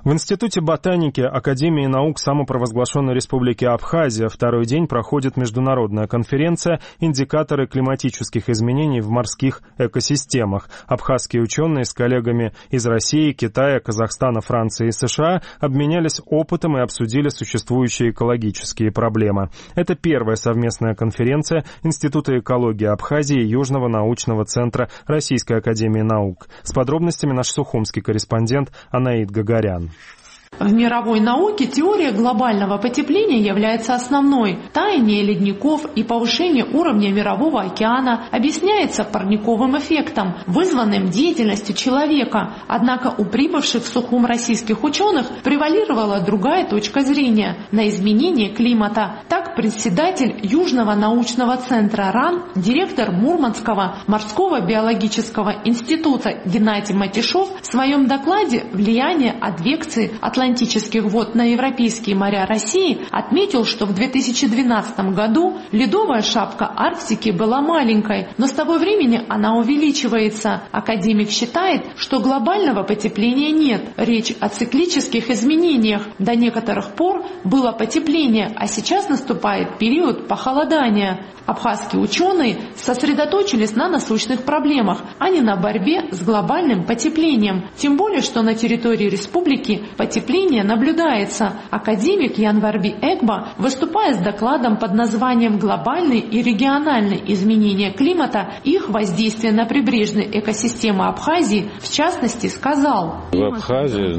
В Институте ботаники Академии наук самопровозглашенной Республики Абхазия второй день проходит международная конференция «Индикаторы климатических изменений в морских экосистемах». Абхазские ученые с коллегами из России, Китая, Казахстана, Франции и США обменялись опытом и обсудили существующие экологические проблемы. Это первая совместная конференция Института экологии Абхазии и Южного научного центра Российской академии наук. С подробностями наш сухумский корреспондент Анаид Гагарян. В мировой науке теория глобального потепления является основной. Таяние ледников и повышение уровня мирового океана объясняется парниковым эффектом, вызванным деятельностью человека. Однако у прибывших в Сухум российских ученых превалировала другая точка зрения на изменение климата. Так, председатель Южного научного центра РАН, директор Мурманского морского биологического института Геннадий Матишов в своем докладе «Влияние адвекции Атлантических вод на европейские моря России» отметил, что в 2012 году ледовая шапка Арктики была маленькой, но с того времени она увеличивается. Академик считает, что глобального потепления нет. Речь о циклических изменениях. До некоторых пор было потепление, а сейчас наступает период похолодания. Абхазские ученые сосредоточились на насущных проблемах, а не на борьбе с глобальным потеплением. Тем более, что на территории республики потепление наблюдается. Академик Январби Эгба, выступая с докладом под названием «Глобальные и региональные изменения климата и их воздействие на прибрежные экосистемы Абхазии», в частности, сказал: В Абхазии,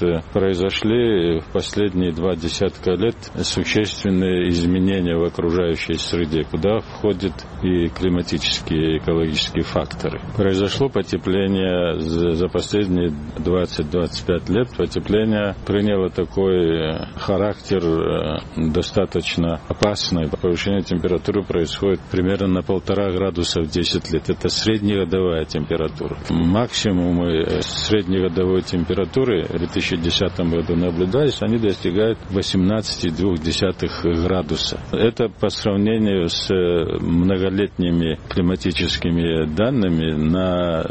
произошли в последние 20 лет существенные изменения в окружающей среде, куда входят и климатические, и экологические факторы. Произошло потепление за последние 20-25 лет. Потепление приняло такой характер достаточно опасный. Повышение температуры происходит примерно на 1,5 градуса в 10 лет. Это среднегодовая температура. Максимумы среднегодовой температуры в 2010 году наблюдались, они достигают 18,2 градуса. Это по сравнению с многолетними климатическими данными на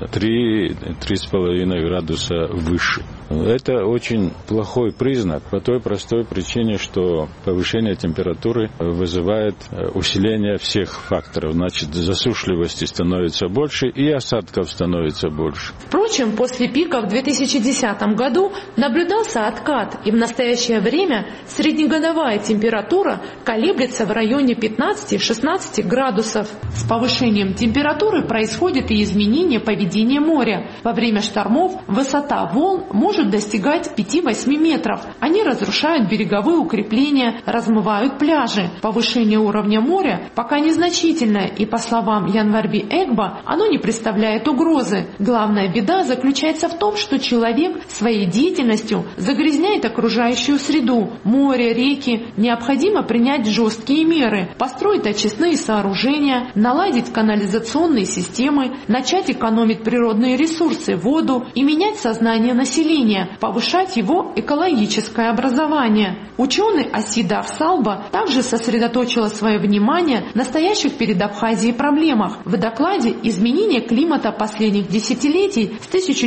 3-3,5 градуса выше. Это очень плохой признак по той простой причине, что повышение температуры вызывает усиление всех факторов. Значит, засушливости становится больше и осадков становится больше. Впрочем, после пика в 2010 году наблюдался откат, и в настоящее время среднегодовая температура колеблется в районе 15-16 градусов. С повышением температуры происходит и изменение поведения моря. Во время штормов высота волн может достигать 5-8 метров. Они разрушают береговые укрепления, размывают пляжи. Повышение уровня моря пока незначительное, и, по словам Январби Эгба, оно не представляет угрозы. Главная беда заключается в том, что человек своей деятельностью загрязняет окружающую среду. Море, реки. Необходимо принять жесткие меры, построить очистные сооружения, наладить канализационные системы, начать экономить природные ресурсы, воду и менять сознание населения, повышать его экологическое образование. Ученый Асида Афсалба также сосредоточила свое внимание на стоящих перед Абхазией проблемах. В докладе «Изменение климата последних десятилетий» с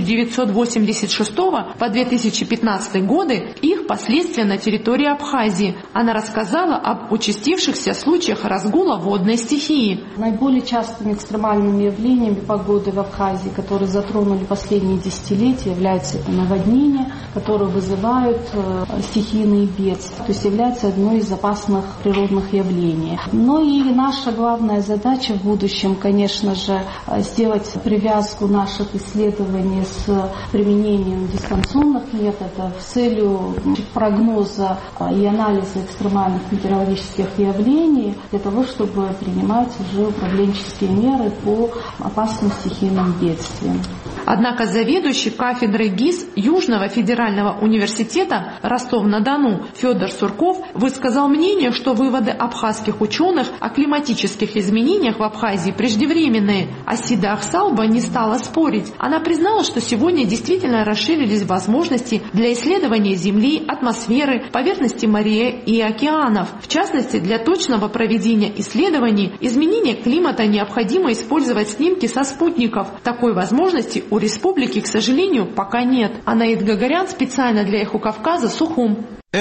1986 по 2015 годы и их последствия на территории Абхазии она рассказала об участившихся случаях разгула водной стихии. Наиболее частыми экстремальными явлениями погоды в Абхазии, которые затронули последние десятилетия, являются наводнения, которые вызывают стихийные бедствия, то есть является одной из опасных природных явлений. Но и наша главная задача в будущем, конечно же, сделать привязку наших исследований с применением дистанционных методов с целью прогноза и анализа экстремальных метеорологических явлений, для того, чтобы принимать уже управленческие меры по опасным стихийным бедствиям. Однако заведующий кафедрой ГИС Южного федерального университета Ростов-на-Дону Федор Сурков высказал мнение, что выводы абхазских ученых о климатических изменениях в Абхазии преждевременные. Асида Ахсалба не стала спорить. Она признала, что сегодня действительно расширились возможности для исследования Земли, атмосферы, поверхности морей и океанов. В частности, для точного проведения исследований изменения климата необходимо использовать снимки со спутников. Такой возможности у республики, к сожалению, пока нет. Анаит Гагарян специально для Эхо Кавказа, Сухум.